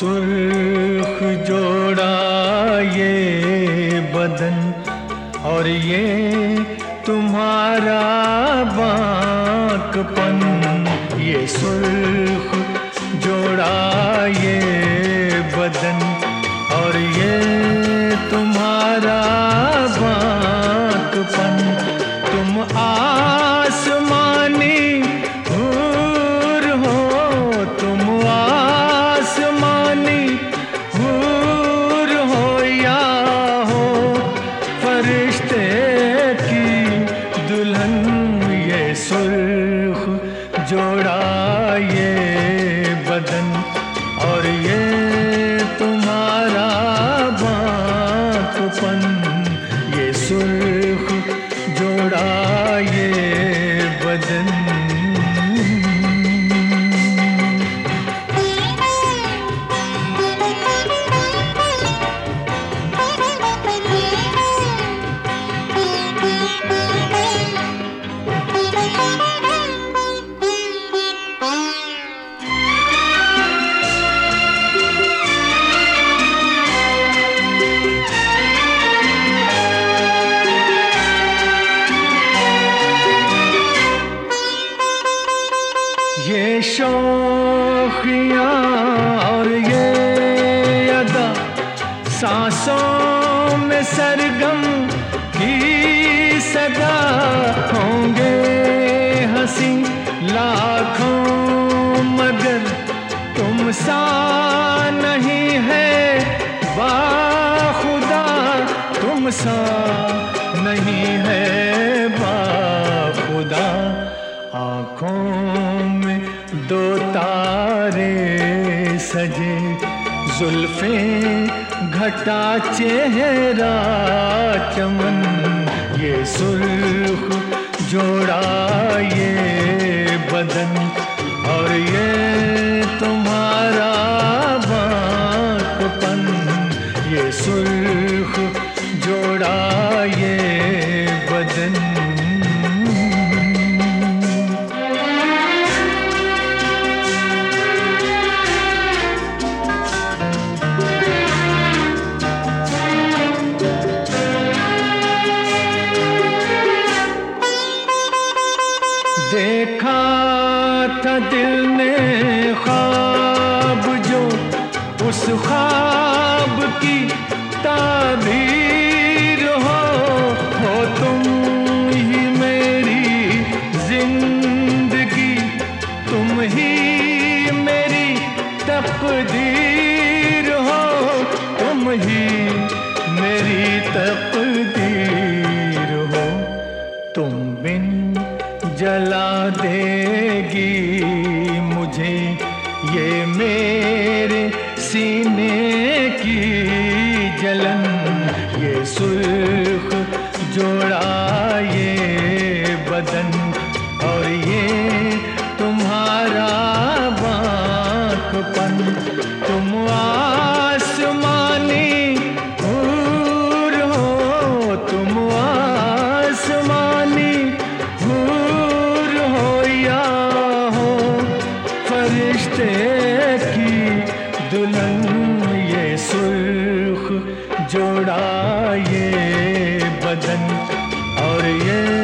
सुर्ख जोड़ा ये बदन और ये तुम्हारा बांकपन, ये सुर्ख जोड़ा ये बदन और ये तुम्हारा बांकपन। तुम आसमानी हूर हो, तुम आसमानी हूर हो या हो फरिश्ते की दुल्हन, ये सुर्ख जोड़ा ये बदन और ये तुम्हारा बांकपन, ये सुर्ख जोड़ा ये बदन। ये शौखियाँ और ये अदा सांसों में सरगम की सदा, होंगे हंसी लाखों मगर तुम सा नहीं है बाखुदा, तुम सा नहीं है बाखुदा। आँखों में दो तारे सजे, जुल्फें घटा चेहरा चमन, ये सुर्ख जोड़ा ये बदन और ये तुम्हारा बांकपन, ये सुर्ख जोड़ा ये बदन। देखा था दिल ने ख्वाब जो, उस ख्वाब की ताबीर हो तुम ही मेरी जिंदगी, तुम ही मेरी तकदीर हो, तुम ही मेरी तकदीर हो। तुम बिन जला देगी मुझे ये मेरे सीने की जलन, ये सुर्ख जोड़ा ये बदन और ये तुम्हारा बांकपन। तुम आसमानी हूर हो, तुम आसमानी हूर हो या हो फरिश्ते की दुल्हन, ये सुर्ख जोड़ा ये बदन और ये